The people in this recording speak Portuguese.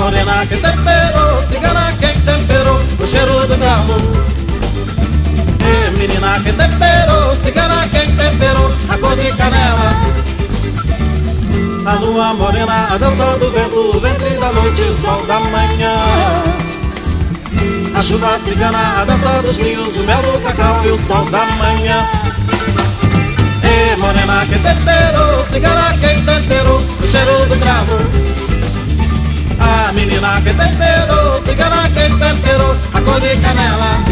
morena que temperou, cigana quem temperou o cheiro do gravo. Menina que temperou, cigana quem temperou a cor de canela. A lua morena, a dança do vento, o ventre da noite, o sol da manhã. A chuva cigana, a dança dos rios, o mel do cacau e o sol da manhã. Morena que temperou, cigana quem temperou o cheiro do cravo. A menina que temperou, cigana quem temperou a cor de canela.